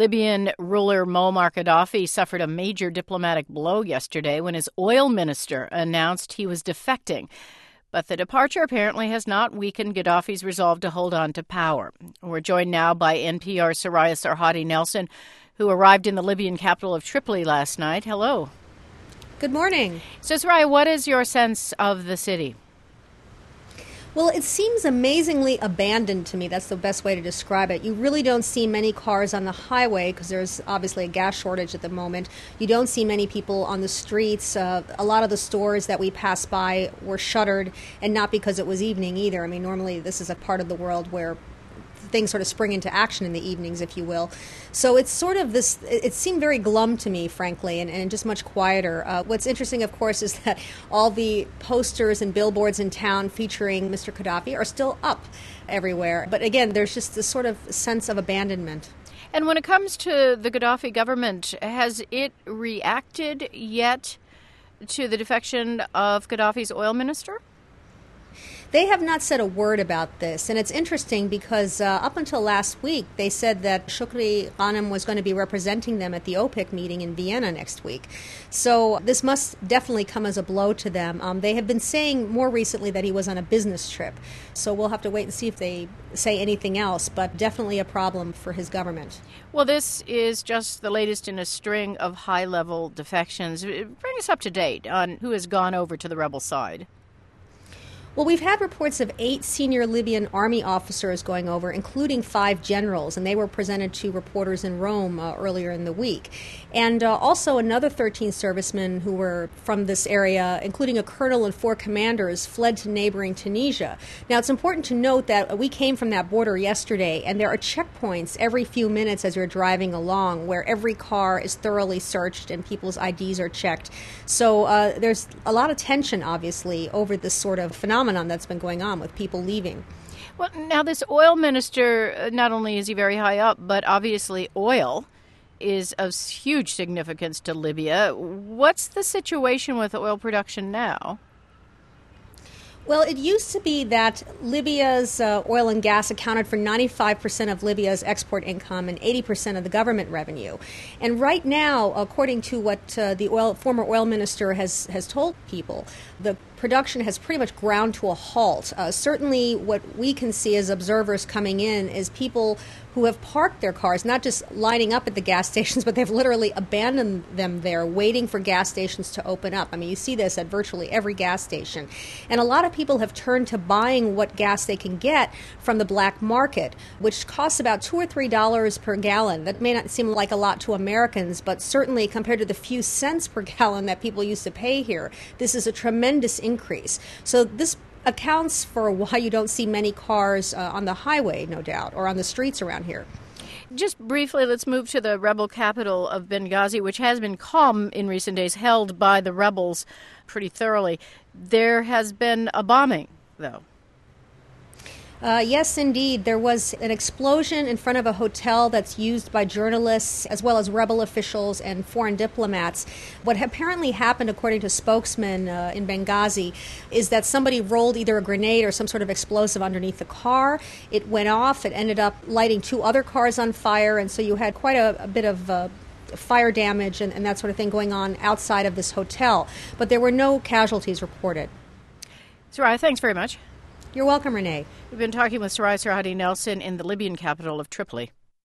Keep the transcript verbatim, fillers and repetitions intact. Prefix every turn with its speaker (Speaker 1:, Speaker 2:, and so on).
Speaker 1: Libyan ruler Muammar Gaddafi suffered a major diplomatic blow yesterday when his oil minister announced he was defecting. But the departure apparently has not weakened Gaddafi's resolve to hold on to power. We're joined now by N P R's Soraya Sarhadi Nelson, who arrived in the Libyan capital of Tripoli last night. Hello.
Speaker 2: Good morning.
Speaker 1: So, Soraya, what is your sense of the city?
Speaker 2: Well, it seems amazingly abandoned to me. That's the best way to describe it. You really don't see many cars on the highway because there's obviously a gas shortage at the moment. You don't see many people on the streets. Uh, a lot of the stores that we pass by were shuttered, and not because it was evening either. I mean, normally this is a part of the world where things sort of spring into action in the evenings, if you will. So it's sort of this, it seemed very glum to me, frankly, and, and just much quieter. Uh, what's interesting, of course, is that all the posters and billboards in town featuring Mister Gaddafi are still up everywhere. But again, there's just this sort of sense of abandonment.
Speaker 1: And when it comes to the Gaddafi government, has it reacted yet to the defection of Gaddafi's oil minister?
Speaker 2: They have not said a word about this, and it's interesting because uh, up until last week, they said that Shukri Ghanem was going to be representing them at the OPEC meeting in Vienna next week. So this must definitely come as a blow to them. Um, they have been saying more recently that he was on a business trip, so we'll have to wait and see if they say anything else, but definitely a problem for his government.
Speaker 1: Well, this is just the latest in a string of high-level defections. Bring us up to date on who has gone over to the rebel side.
Speaker 2: Well, we've had reports of eight senior Libyan army officers going over, including five generals, and they were presented to reporters in Rome uh, earlier in the week. And uh, also another thirteen servicemen who were from this area, including a colonel and four commanders, fled to neighboring Tunisia. Now, it's important to note that we came from that border yesterday, and there are checkpoints every few minutes as you're driving along where every car is thoroughly searched and people's I Ds are checked. So uh, there's a lot of tension, obviously, over this sort of phenomenon that's been going on with people leaving.
Speaker 1: Well, now this oil minister, not only is he very high up, but obviously oil is of huge significance to Libya. What's the situation with oil production now?
Speaker 2: Well, it used to be that Libya's uh, oil and gas accounted for ninety-five percent of Libya's export income and eighty percent of the government revenue. And right now, according to what uh, the oil, former oil minister has, has told people, the production has pretty much ground to a halt. Uh, certainly what we can see as observers coming in is people who have parked their cars, not just lining up at the gas stations, but they've literally abandoned them there, waiting for gas stations to open up. I mean, you see this at virtually every gas station. And a lot of people have turned to buying what gas they can get from the black market, which costs about two or three dollars per gallon. That may not seem like a lot to Americans, but certainly compared to the few cents per gallon that people used to pay here, this is a tremendous increase. So this accounts for why you don't see many cars uh, on the highway, no doubt, or on the streets around here.
Speaker 1: Just briefly, let's move to the rebel capital of Benghazi, which has been calm in recent days, held by the rebels pretty thoroughly. There has been a bombing, though.
Speaker 2: Uh, yes, indeed. There was an explosion in front of a hotel that's used by journalists as well as rebel officials and foreign diplomats. What apparently happened, according to spokesmen uh, in Benghazi, is that somebody rolled either a grenade or some sort of explosive underneath the car. It went off. It ended up lighting two other cars on fire, and so you had quite a, a bit of uh, fire damage and, and that sort of thing going on outside of this hotel. But there were no casualties reported.
Speaker 1: Soraya, thanks very much.
Speaker 2: You're welcome, Renee.
Speaker 1: We've been talking with Soraya Sarhadi Nelson in the Libyan capital of Tripoli.